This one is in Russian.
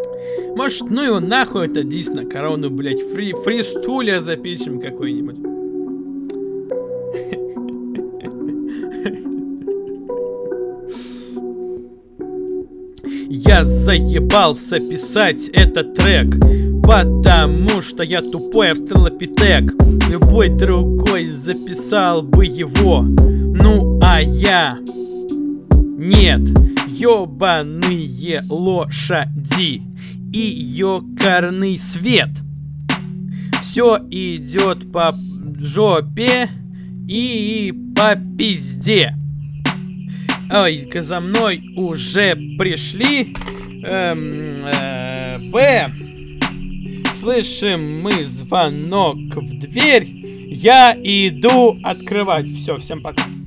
Может, ну его нахуй, это действительно корону, блядь, фристуля запишем какой-нибудь. Я заебался писать этот трек, потому что я тупой австралопитек. Любой другой записал бы его, ну а я нет. Ёбаные лошади и ёкарный свет. Все идет по жопе и по пизде. Ой-ка, за мной уже пришли. Слышим мы звонок в дверь. Я иду открывать. Все, всем пока.